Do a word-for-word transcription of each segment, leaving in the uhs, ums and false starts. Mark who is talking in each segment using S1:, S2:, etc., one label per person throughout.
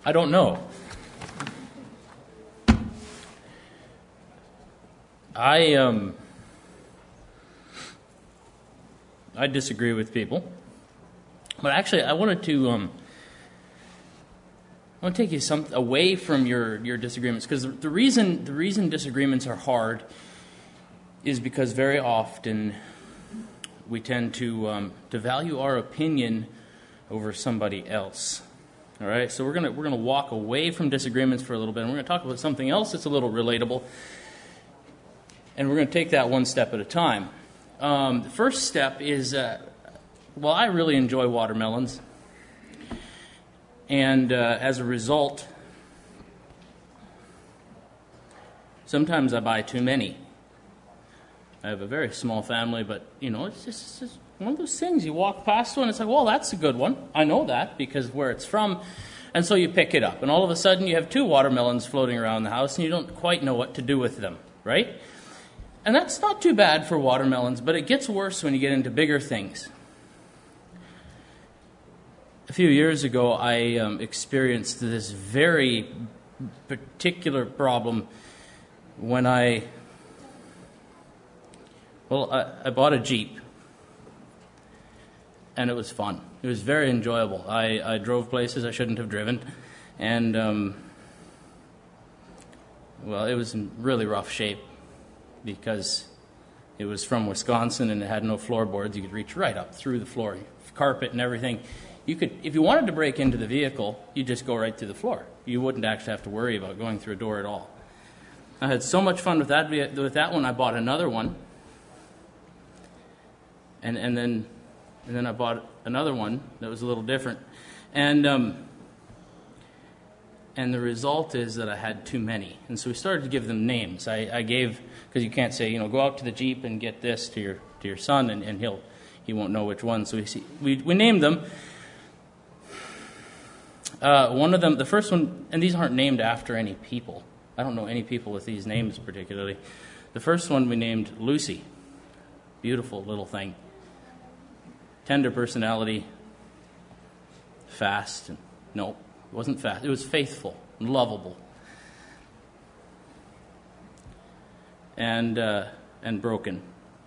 S1: I don't know. I um, I disagree with people, but actually, I wanted to um, I want to take you some away from your, your disagreements, because the, the reason the reason disagreements are hard is because very often we tend to um, to value our opinion over somebody else. All right, so we're gonna we're gonna walk away from disagreements for a little bit, and we're gonna talk about something else that's a little relatable, and we're gonna take that one step at a time. Um, the first step is, uh, well, I really enjoy watermelons, and uh, as a result, sometimes I buy too many. I have a very small family, but you know, it's just, it's just one of those things. You walk past one, it's like, well, that's a good one. I know that because where it's from. And so you pick it up. And all of a sudden you have two watermelons floating around the house and you don't quite know what to do with them, right? And that's not too bad for watermelons, but it gets worse when you get into bigger things. A few years ago, I um, experienced this very particular problem when I, well, I, I bought a Jeep. And it was fun. It was very enjoyable. I, I drove places I shouldn't have driven. And, um, well, it was in really rough shape because it was from Wisconsin and it had no floorboards. You could reach right up through the floor, carpet and everything. You could, if you wanted to break into the vehicle, you'd just go right through the floor. You wouldn't actually have to worry about going through a door at all. I had so much fun with that. With that one, I bought another one. And, and then... And then I bought another one that was a little different. And um, and the result is that I had too many. And so we started to give them names. I, I gave, because you can't say, you know, go out to the Jeep and get this to your to your son, and, and he'll he won't know which one. So we see, we, we named them. Uh, one of them, the first one, and these aren't named after any people. I don't know any people with these names particularly. The first one we named Lucy. Beautiful little thing. Tender personality, fast, and no, it wasn't fast. It was faithful and lovable, and uh, and broken,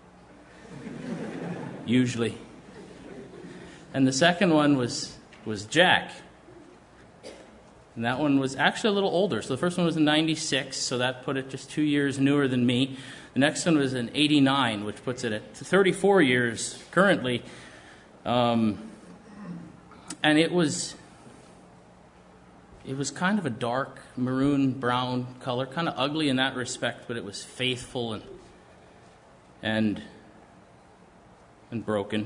S1: usually. And the second one was was Jack, and that one was actually a little older. So the first one was in ninety-six, so that put it just two years newer than me. The next one was in eighty-nine, which puts it at thirty-four years currently. Um, and it was, it was kind of a dark maroon brown color, kind of ugly in that respect, but it was faithful and, and, and broken.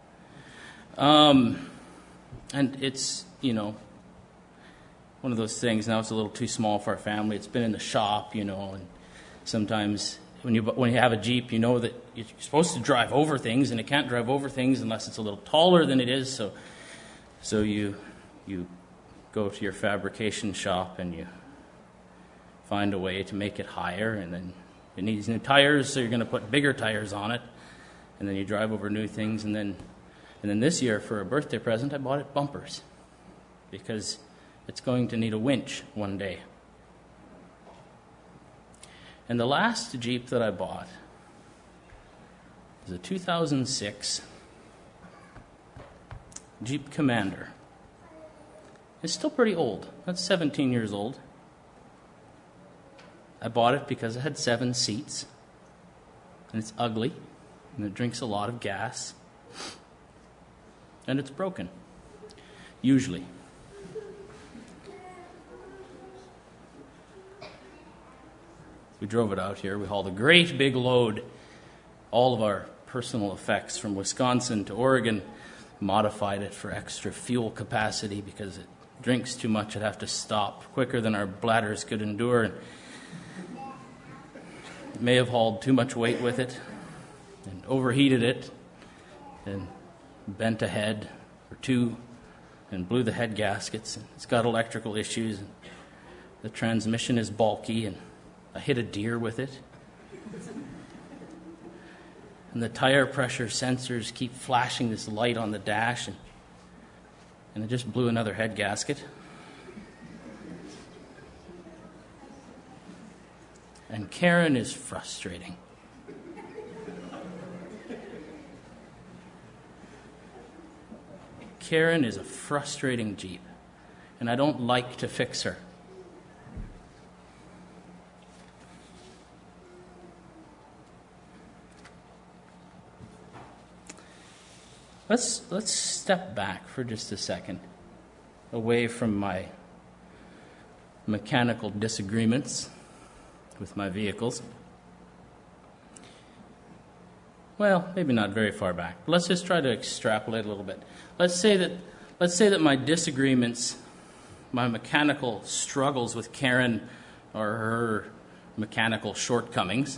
S1: Um, and it's, you know, one of those things. Now it's a little too small for our family. It's been in the shop, you know, and sometimes When you when you have a Jeep, you know that you're supposed to drive over things, and it can't drive over things unless it's a little taller than it is. So, so you you go to your fabrication shop and you find a way to make it higher, and then it needs new tires, so you're going to put bigger tires on it, and then you drive over new things, and then and then this year for a birthday present, I bought it bumpers because it's going to need a winch one day. And the last Jeep that I bought was a two thousand six Jeep Commander. It's still pretty old. That's seventeen years old. I bought it because it had seven seats. And it's ugly. And it drinks a lot of gas. And it's broken. Usually. We drove it out here. We hauled a great big load, all of our personal effects from Wisconsin to Oregon, modified it for extra fuel capacity because it drinks too much. It'd have to stop quicker than our bladders could endure. And may have hauled too much weight with it and overheated it and bent a head or two and blew the head gaskets. It's got electrical issues. And the transmission is bulky, and I hit a deer with it. And the tire pressure sensors keep flashing this light on the dash, and, and it just blew another head gasket. And Karen is frustrating. Karen is a frustrating Jeep, and I don't like to fix her. Let's let's step back for just a second, away from my mechanical disagreements with my vehicles. Well, maybe not very far back. But let's just try to extrapolate a little bit. Let's say that let's say that my disagreements, my mechanical struggles with Karen or her mechanical shortcomings,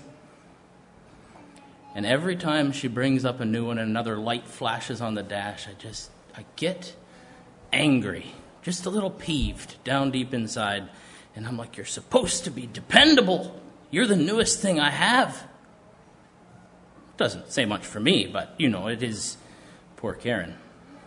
S1: and every time she brings up a new one and another light flashes on the dash, I just, I get angry, just a little peeved down deep inside. And I'm like, you're supposed to be dependable. You're the newest thing I have. Doesn't say much for me, but, you know, it is poor Karen.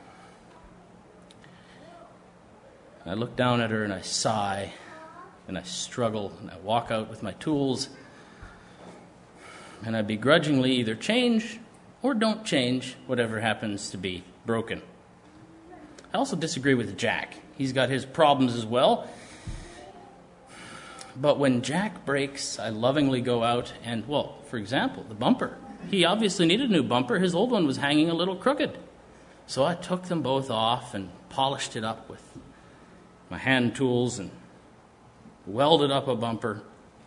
S1: I look down at her and I sigh and I struggle and I walk out with my tools. And I begrudgingly either change or don't change whatever happens to be broken. I also disagree with Jack. He's got his problems as well. But when Jack breaks, I lovingly go out and, well, for example, the bumper. He obviously needed a new bumper. His old one was hanging a little crooked. So I took them both off and polished it up with my hand tools and welded up a bumper.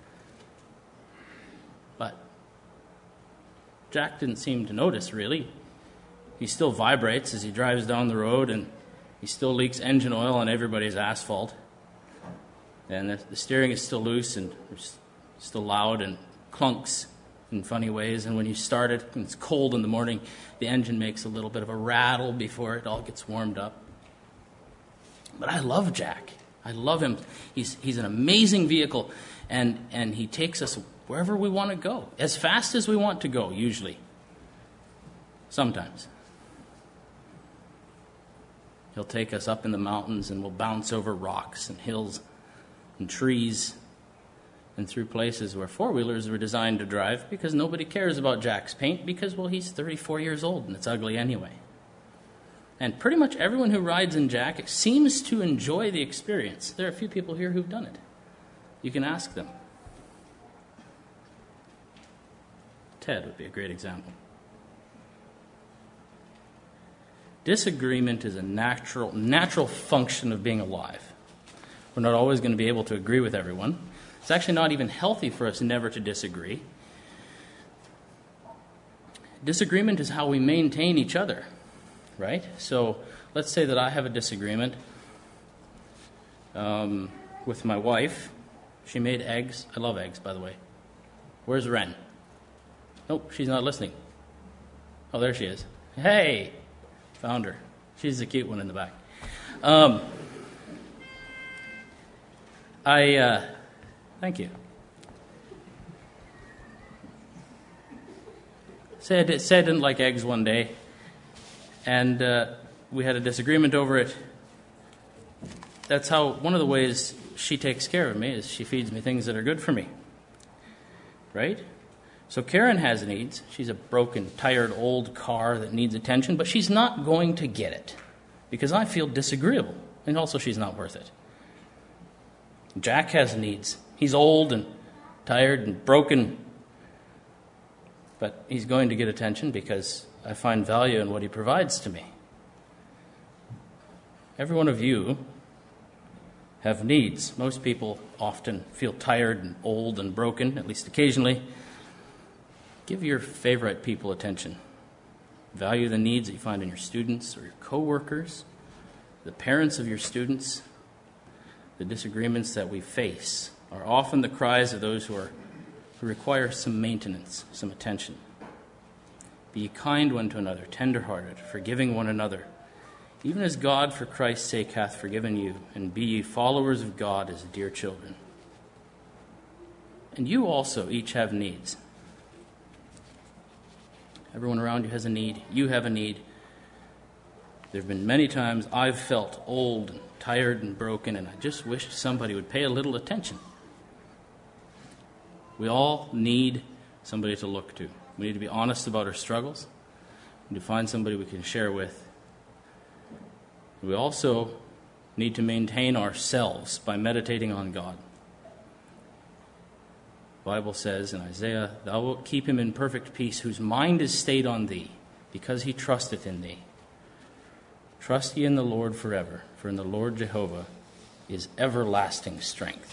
S1: But Jack didn't seem to notice, really. He still vibrates as he drives down the road, and he still leaks engine oil on everybody's asphalt. And the, the steering is still loose and it's still loud and clunks in funny ways. And when you start it, and it's cold in the morning, the engine makes a little bit of a rattle before it all gets warmed up. But I love Jack. I love him. He's he's an amazing vehicle, and, and he takes us wherever we want to go, as fast as we want to go, usually. Sometimes. He'll take us up in the mountains, and we'll bounce over rocks and hills and trees and through places where four-wheelers were designed to drive, because nobody cares about Jack's paint because, well, he's thirty-four years old and it's ugly anyway. And pretty much everyone who rides in Jack seems to enjoy the experience. There are a few people here who've done it. You can ask them. Ted would be a great example. Disagreement is a natural, natural function of being alive. We're not always going to be able to agree with everyone. It's actually not even healthy for us never to disagree. Disagreement is how we maintain each other, right? So let's say that I have a disagreement um, with my wife. She made eggs. I love eggs, by the way. Where's Ren? Nope, she's not listening. Oh, there she is. Hey! Found her. She's the cute one in the back. Um, I, uh, thank you. Said, said I didn't like eggs one day, and uh, we had a disagreement over it. That's how, one of the ways she takes care of me is she feeds me things that are good for me. Right? So Karen has needs. She's a broken, tired, old car that needs attention, but she's not going to get it because I feel disagreeable, and also she's not worth it. Jack has needs. He's old and tired and broken, but he's going to get attention because I find value in what he provides to me. Every one of you have needs. Most people often feel tired and old and broken, at least occasionally. Give your favorite people attention. Value the needs that you find in your students or your coworkers, the parents of your students. The disagreements that we face are often the cries of those who are who require some maintenance, some attention. Be kind one to another, tender-hearted, forgiving one another, even as God for Christ's sake hath forgiven you, and be ye followers of God as dear children. And you also each have needs. Everyone around you has a need. You have a need. There have been many times I've felt old and tired and broken, and I just wished somebody would pay a little attention. We all need somebody to look to. We need to be honest about our struggles. We need to find somebody we can share with. We also need to maintain ourselves by meditating on God. The Bible says in Isaiah, "Thou wilt keep him in perfect peace, whose mind is stayed on thee, because he trusteth in thee. Trust ye in the Lord forever, for in the Lord Jehovah is everlasting strength."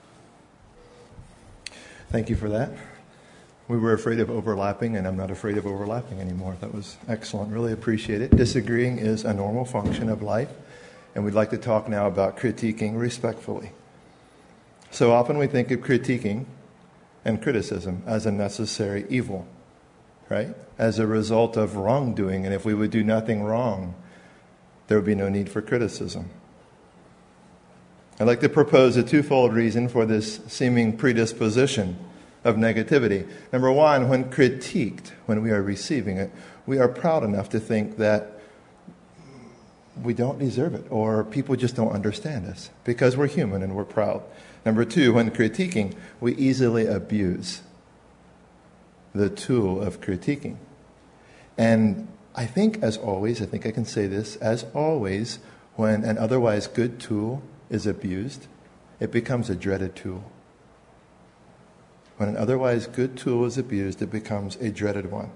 S2: Thank you for that. We were afraid of overlapping, and I'm not afraid of overlapping anymore. That was excellent. Really appreciate it. Disagreeing is a normal function of life, and we'd like to talk now about critiquing respectfully. So often we think of critiquing and criticism as a necessary evil, right? As a result of wrongdoing, and if we would do nothing wrong, there would be no need for criticism. I'd like to propose a twofold reason for this seeming predisposition of negativity. Number one, when critiqued, when we are receiving it, we are proud enough to think that we don't deserve it, or people just don't understand us, because we're human and we're proud. Number two, when critiquing, we easily abuse the tool of critiquing. And I think, as always, I think I can say this, as always, when an otherwise good tool is abused, it becomes a dreaded tool. When an otherwise good tool is abused, it becomes a dreaded one.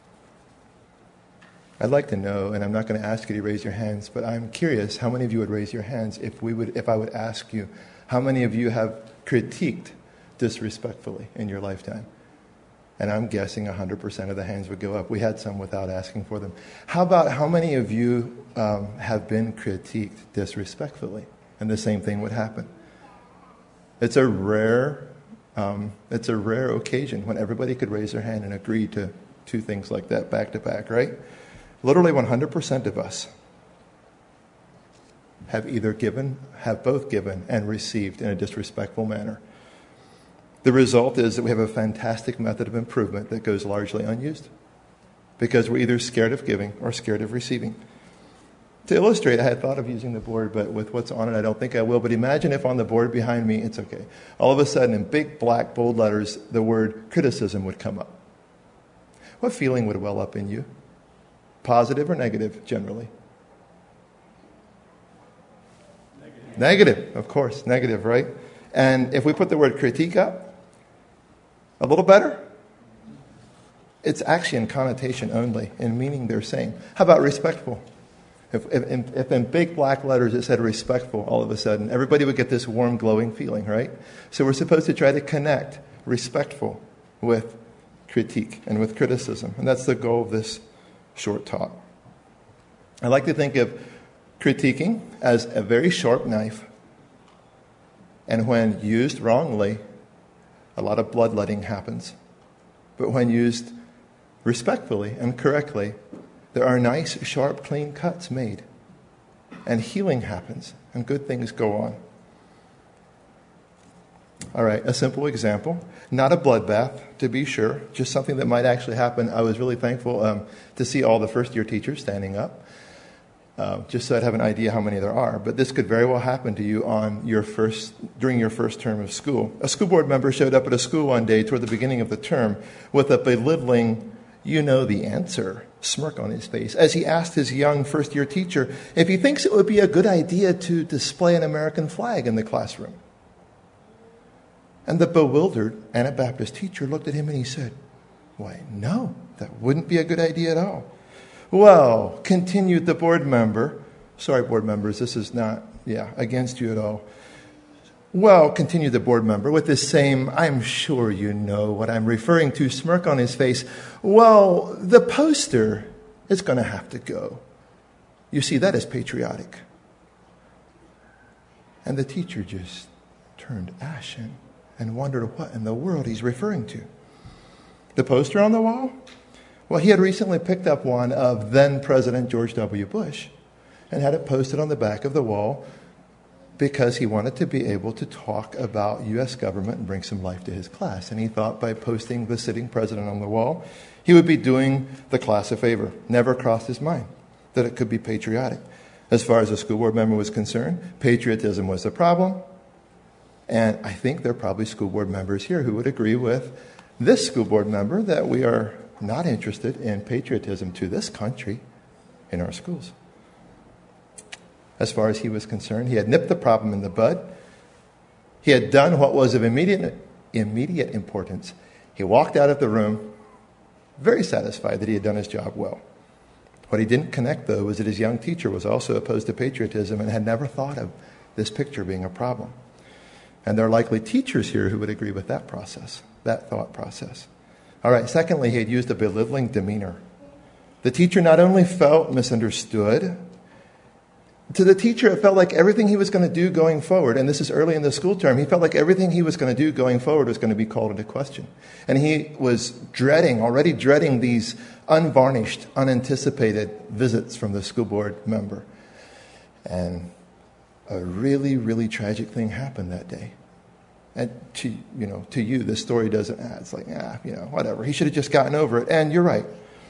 S2: I'd like to know, and I'm not going to ask you to raise your hands, but I'm curious how many of you would raise your hands if we would, if I would ask you, how many of you have critiqued disrespectfully in your lifetime? And I'm guessing one hundred percent of the hands would go up. We had some without asking for them. How about how many of you um, have been critiqued disrespectfully? And the same thing would happen. It's a rare, um, it's a rare occasion when everybody could raise their hand and agree to two things like that back to back, right? Literally one hundred percent of us have either given, have both given and received in a disrespectful manner. The result is that we have a fantastic method of improvement that goes largely unused because we're either scared of giving or scared of receiving. To illustrate, I had thought of using the board, but with what's on it, I don't think I will. But imagine if on the board behind me, it's okay, all of a sudden in big, black, bold letters, the word criticism would come up. What feeling would well up in you? Positive or negative, generally? Negative. Negative, of course, negative, right? And if we put the word critique up, a little better? It's actually in connotation only, in meaning they're same. How about respectful? If, if, if in big black letters it said respectful, all of a sudden, everybody would get this warm, glowing feeling, right? So we're supposed to try to connect respectful with critique and with criticism. And that's the goal of this short talk. I like to think of critiquing as a very sharp knife. And when used wrongly, a lot of bloodletting happens. But when used respectfully and correctly, there are nice, sharp, clean cuts made. And healing happens, and good things go on. All right, a simple example. Not a bloodbath, to be sure, just something that might actually happen. I was really thankful um, to see all the first-year teachers standing up, uh, just so I'd have an idea how many there are. But this could very well happen to you on your first, during your first term of school. A school board member showed up at a school one day toward the beginning of the term with a belittling, you know the answer, smirk on his face as he asked his young first-year teacher if he thinks it would be a good idea to display an American flag in the classroom. And the bewildered Anabaptist teacher looked at him and he said, "Why, no, that wouldn't be a good idea at all." "Well," continued the board member, sorry, board members, this is not, yeah, against you at all. "Well," continued the board member with this same, "I'm sure you know what I'm referring to," smirk on his face. "Well, the poster is going to have to go. You see, that is patriotic." And the teacher just turned ashen and wondered what in the world he's referring to. The poster on the wall? Well, he had recently picked up one of then President George W. Bush and had it posted on the back of the wall because he wanted to be able to talk about U S government and bring some life to his class. And he thought by posting the sitting president on the wall, he would be doing the class a favor. Never crossed his mind that it could be patriotic. As far as the school board member was concerned, patriotism was the problem, And I think there are probably school board members here who would agree with this school board member that we are not interested in patriotism to this country in our schools. As far as he was concerned, he had nipped the problem in the bud. He had done what was of immediate, immediate importance. He walked out of the room very satisfied that he had done his job well. What he didn't connect, though, was that his young teacher was also opposed to patriotism and had never thought of this picture being a problem. And there are likely teachers here who would agree with that process, that thought process. All right, secondly, he had used a belittling demeanor. The teacher not only felt misunderstood, to the teacher it felt like everything he was going to do going forward, and this is early in the school term, he felt like everything he was going to do going forward was going to be called into question. And he was dreading, already dreading these unvarnished, unanticipated visits from the school board member. And a really, really tragic thing happened that day. And to, you know, to you, this story doesn't add. It's like, ah, you know, whatever. He should have just gotten over it. And you're right.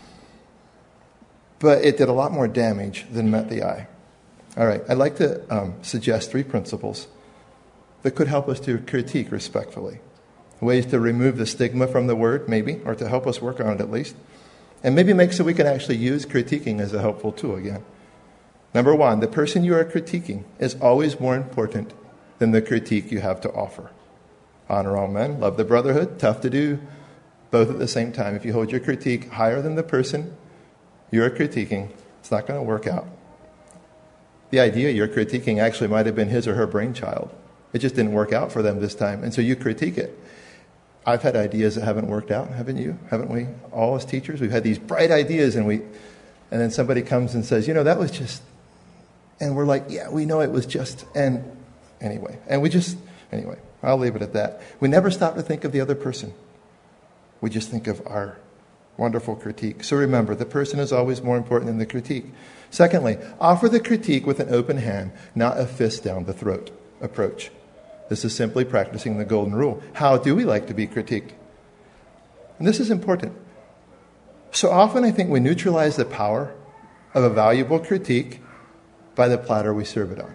S2: But it did a lot more damage than met the eye. All right, I'd like to um, suggest three principles that could help us to critique respectfully. Ways to remove the stigma from the word, maybe, or to help us work on it at least. And maybe make so we can actually use critiquing as a helpful tool again. Number one, the person you are critiquing is always more important than the critique you have to offer. Honor all men, love the brotherhood, tough to do both at the same time. If you hold your critique higher than the person you're critiquing, it's not going to work out. The idea you're critiquing actually might have been his or her brainchild. It just didn't work out for them this time, and so you critique it. I've had ideas that haven't worked out, haven't you? Haven't we? All as teachers, we've had these bright ideas, and we, and then somebody comes and says, you know, that was just, and we're like, yeah, we know it was just, and anyway, and we just, anyway, I'll leave it at that. We never stop to think of the other person. We just think of our wonderful critique. So remember, the person is always more important than the critique. Secondly, offer the critique with an open hand, not a fist down the throat approach. This is simply practicing the golden rule. How do we like to be critiqued? And this is important. So often I think we neutralize the power of a valuable critique by the platter we serve it on.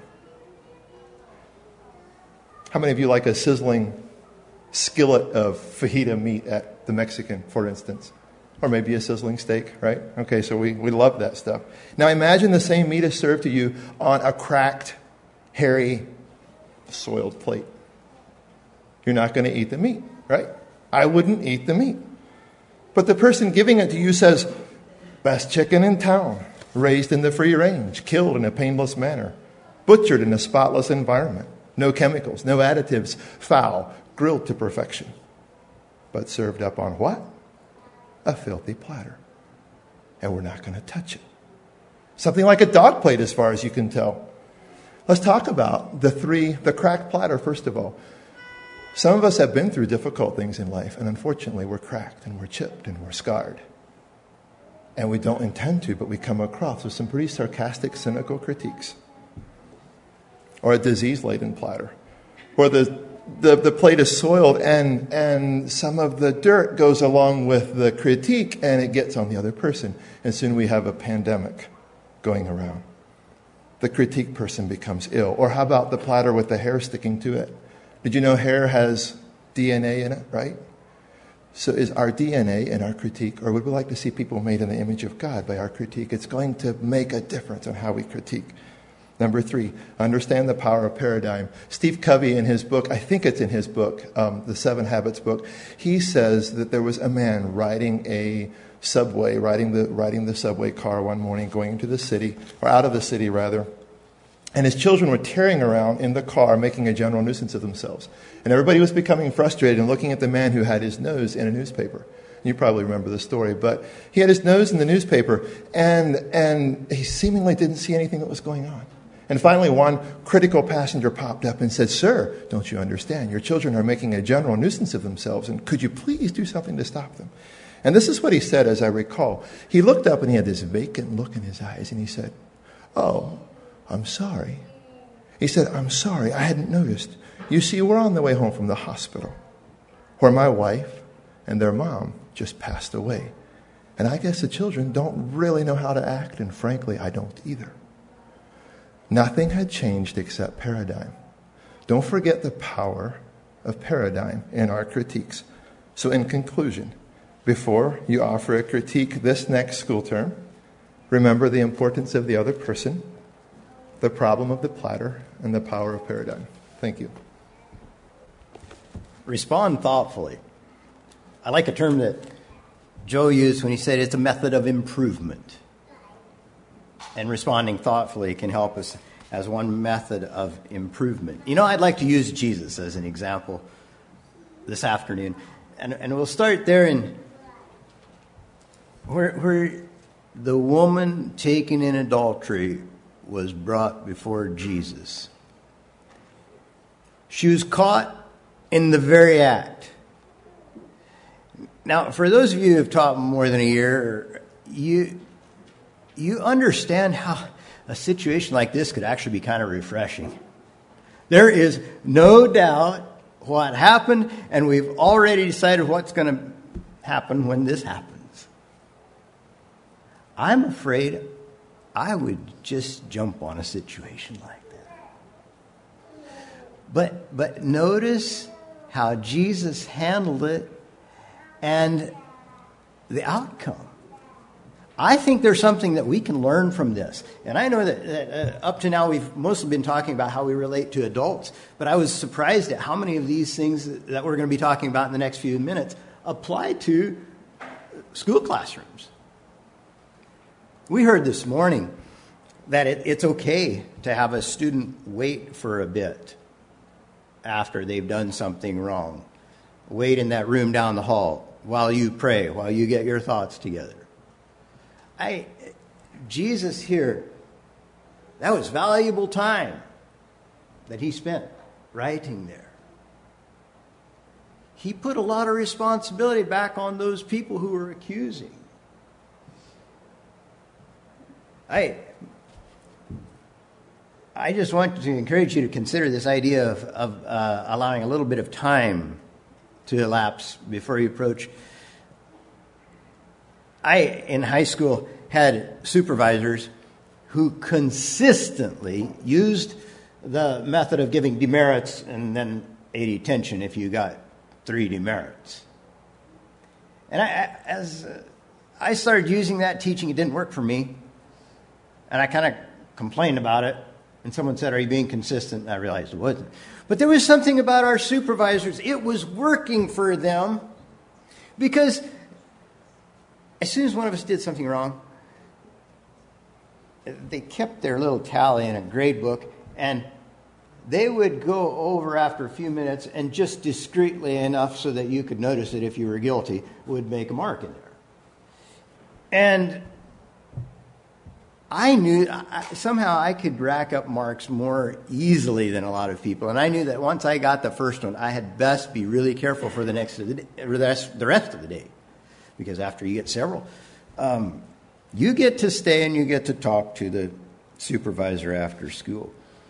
S2: How many of you like a sizzling skillet of fajita meat at the Mexican, for instance? Or maybe a sizzling steak, right? Okay, so we, we love that stuff. Now imagine the same meat is served to you on a cracked, hairy, soiled plate. You're not going to eat the meat, right? I wouldn't eat the meat. But the person giving it to you says, best chicken in town, raised in the free range, killed in a painless manner, butchered in a spotless environment, no chemicals, no additives, foul, grilled to perfection. But served up on what? A filthy platter. And we're not going to touch it. Something like a dog plate as far as you can tell. Let's talk about the three, the cracked platter first of all. Some of us have been through difficult things in life, and unfortunately we're cracked and we're chipped and we're scarred. And we don't intend to, but we come across with some pretty sarcastic, cynical critiques. Or a disease-laden platter. Or the, the, the plate is soiled and, and some of the dirt goes along with the critique and it gets on the other person. And soon we have a pandemic going around. The critique person becomes ill. Or how about the platter with the hair sticking to it? Did you know hair has D N A in it, right? So is our D N A in our critique, or would we like to see people made in the image of God by our critique? It's going to make a difference on how we critique. Number three, understand the power of paradigm. Steve Covey in his book, I think it's in his book, um, the Seven Habits book, he says that there was a man riding a subway, riding the, riding the subway car one morning, going into the city, or out of the city rather, and his children were tearing around in the car, making a general nuisance of themselves. And everybody was becoming frustrated and looking at the man who had his nose in a newspaper. You probably remember the story, but he had his nose in the newspaper, and and he seemingly didn't see anything that was going on. And finally, one critical passenger popped up and said, "Sir, don't you understand? Your children are making a general nuisance of themselves, and could you please do something to stop them?" And this is what he said, as I recall. He looked up and he had this vacant look in his eyes, and he said, "Oh, I'm sorry." He said, "I'm sorry, I hadn't noticed. You see, we're on the way home from the hospital where my wife and their mom just passed away. And I guess the children don't really know how to act, and frankly, I don't either." Nothing had changed except paradigm. Don't forget the power of paradigm in our critiques. So in conclusion, before you offer a critique this next school term, remember the importance of the other person, the problem of the platter, and the power of paradigm. Thank you.
S3: Respond thoughtfully. I like a term that Joe used when he said it's a method of improvement. And responding thoughtfully can help us as one method of improvement. You know, I'd like to use Jesus as an example this afternoon. And, and we'll start there in where, where the woman taken in adultery was brought before Jesus. She was caught in the very act. Now, for those of you who have taught more than a year, you you understand how a situation like this could actually be kind of refreshing. There is no doubt what happened, and we've already decided what's going to happen when this happens. I'm afraid I would just jump on a situation like that. But but notice how Jesus handled it and the outcome. I think there's something that we can learn from this. And I know that, that uh, up to now we've mostly been talking about how we relate to adults, but I was surprised at how many of these things that we're going to be talking about in the next few minutes apply to school classrooms. We heard this morning that it, it's okay to have a student wait for a bit after they've done something wrong. Wait in that room down the hall while you pray, while you get your thoughts together. I, Jesus here, that was valuable time that he spent writing there. He put a lot of responsibility back on those people who were accusing. I, I just want to encourage you to consider this idea of, of uh, allowing a little bit of time to elapse before you approach. I, in high school, had supervisors who consistently used the method of giving demerits and then a detention if you got three demerits. And I, as uh, I started using that teaching, it didn't work for me. And I kind of complained about it. And someone said, "Are you being consistent?" And I realized it wasn't. But there was something about our supervisors. It was working for them because as soon as one of us did something wrong, they kept their little tally in a grade book, and they would go over after a few minutes and just discreetly enough so that you could notice it if you were guilty, would make a mark in there. And I knew I, somehow I could rack up marks more easily than a lot of people. And I knew that once I got the first one, I had best be really careful for the next of the, day, or the, rest, the rest of the day. Because after you get several, um, you get to stay and you get to talk to the supervisor after school.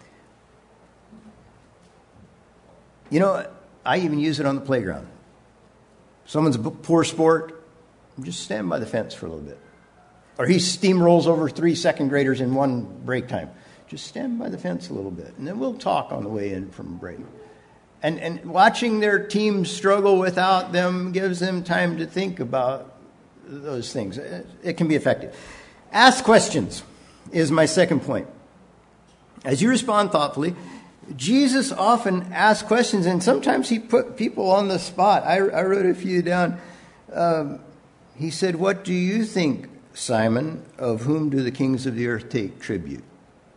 S3: You know, I even use it on the playground. Someone's a poor sport, just stand by the fence for a little bit. Or he steamrolls over three second graders in one break time. Just stand by the fence a little bit, and then we'll talk on the way in from break. And and watching their team struggle without them gives them time to think about those things. It, it can be effective. Ask questions is my second point. As you respond thoughtfully, Jesus often asks questions, and sometimes he put people on the spot. I, I wrote a few down. Um, he said, "What do you think, Simon? Of whom do the kings of the earth take tribute?"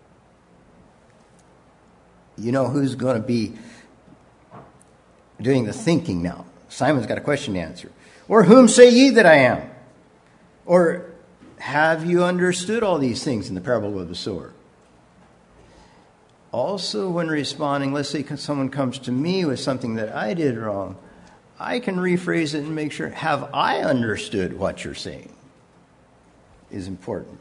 S3: You know who's going to be doing the thinking now. Simon's got a question to answer. Or whom say ye that I am? Or have you understood all these things in the parable of the sower? Also, when responding, let's say someone comes to me with something that I did wrong, I can rephrase it and make sure, have I understood what you're saying? Is important.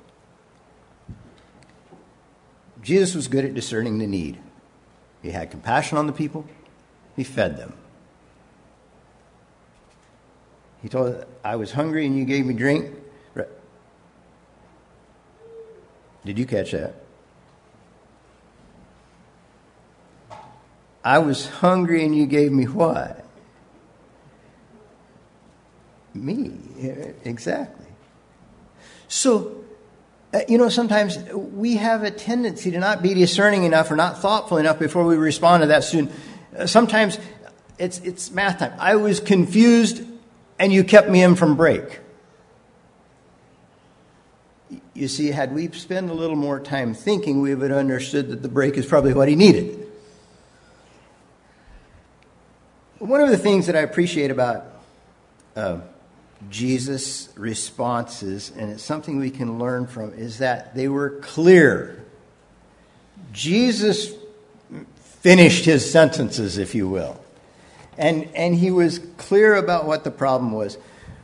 S3: Jesus was good at discerning the need. He had compassion on the people. He fed them. He told, I was hungry and you gave me drink. Did you catch that? I was hungry and you gave me what? Me. Exactly. So, uh, you know, sometimes we have a tendency to not be discerning enough or not thoughtful enough before we respond to that student. Uh, sometimes it's it's math time. I was confused and you kept me in from break. You see, had we spent a little more time thinking, we would have understood that the break is probably what he needed. One of the things that I appreciate about uh, Jesus' responses, and it's something we can learn from, is that they were clear. Jesus finished his sentences, if you will. And, and he was clear about what the problem was.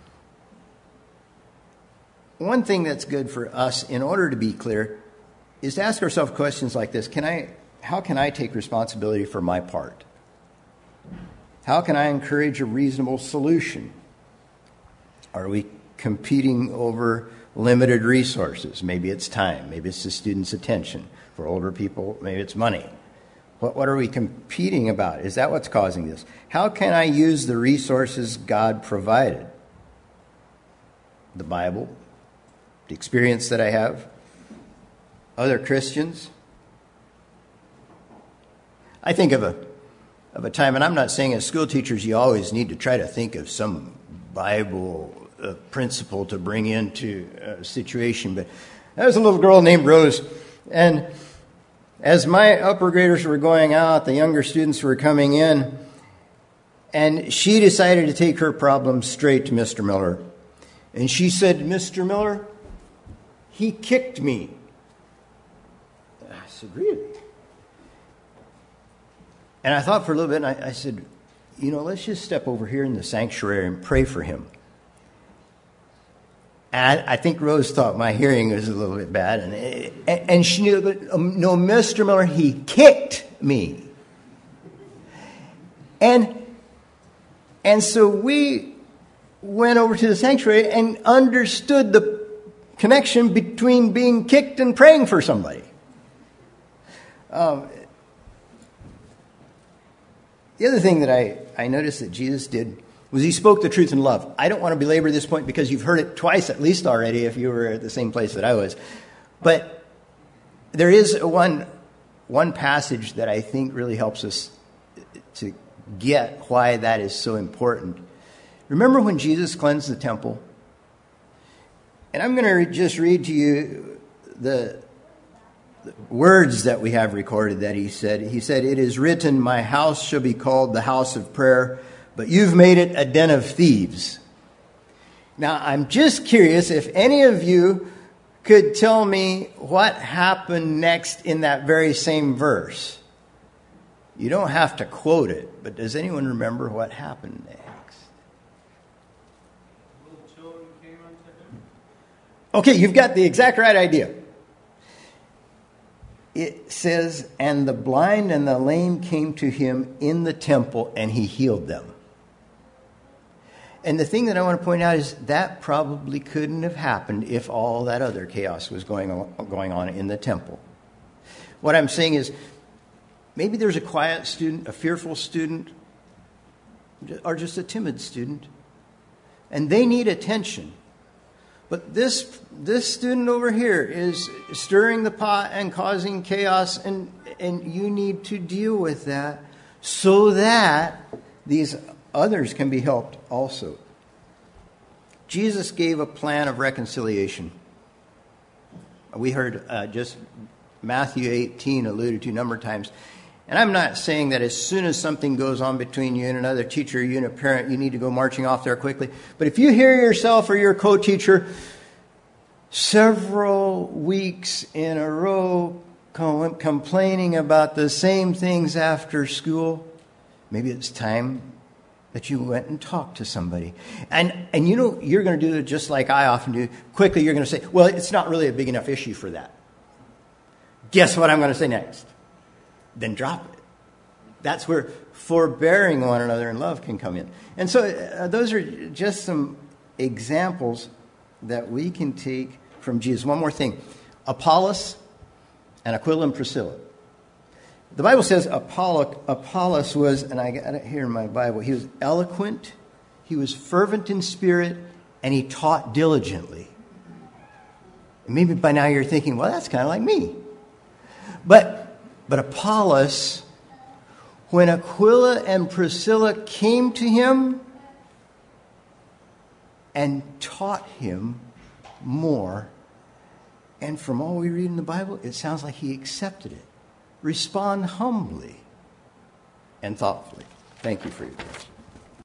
S3: One thing that's good for us, in order to be clear, is to ask ourselves questions like this. Can I, how can I take responsibility for my part? How can I encourage a reasonable solution? Are we competing over limited resources? Maybe it's time. Maybe it's the student's attention. For older people, maybe it's money. What, what are we competing about? Is that what's causing this? How can I use the resources God provided? The Bible, the experience that I have, other Christians. I think of a of a time, and I'm not saying as school teachers you always need to try to think of some Bible uh, principle to bring into a situation, but there was a little girl named Rose, and as my upper graders were going out, the younger students were coming in, and she decided to take her problem straight to Mister Miller. And she said, "Mister Miller, he kicked me." I said, "Really?" And I thought for a little bit, and I, I said, you know, let's just step over here in the sanctuary and pray for him. And I think Rose thought my hearing was a little bit bad. And, and she knew, um, no, Mister Miller, he kicked me. And, and so we went over to the sanctuary and understood the connection between being kicked and praying for somebody. Um, The other thing that I, I noticed that Jesus did was he spoke the truth in love. I don't want to belabor this point because you've heard it twice at least already if you were at the same place that I was. But there is one, one passage that I think really helps us to get why that is so important. Remember when Jesus cleansed the temple? And I'm going to just read to you the words that we have recorded that he said. He said, "It is written, my house shall be called the house of prayer, but you've made it a den of thieves." Now, I'm just curious if any of you could tell me what happened next in that very same verse. You don't have to quote it, but does anyone remember what happened next?
S1: Little children came unto him.
S3: Okay, you've got the exact right idea. It says, "And the blind and the lame came to him in the temple, and he healed them." And the thing that I want to point out is that probably couldn't have happened if all that other chaos was going on, going on in the temple. What I'm saying is, maybe there's a quiet student, a fearful student, or just a timid student, and they need attention. But this this student over here is stirring the pot and causing chaos, and, and you need to deal with that so that these others can be helped also. Jesus gave a plan of reconciliation. We heard uh, just Matthew eighteen alluded to a number of times. And I'm not saying that as soon as something goes on between you and another teacher, you and a parent, you need to go marching off there quickly. But if you hear yourself or your co-teacher several weeks in a row com- complaining about the same things after school, maybe it's time that you went and talked to somebody. And and you know, you're going to do it just like I often do. Quickly, you're going to say, well, it's not really a big enough issue for that. Guess what I'm going to say next? Then drop it. That's where forbearing one another in love can come in. And so uh, those are just some examples that we can take from Jesus. One more thing. Apollos and Aquila and Priscilla. The Bible says Apollo, Apollos was, and I got it here in my Bible, he was eloquent, he was fervent in spirit, and he taught diligently. And maybe by now you're thinking, well, that's kind of like me. But, but Apollos, when Aquila and Priscilla came to him and taught him more, and from all we read in the Bible, it sounds like he accepted it. Respond humbly and thoughtfully. Thank you for your attention.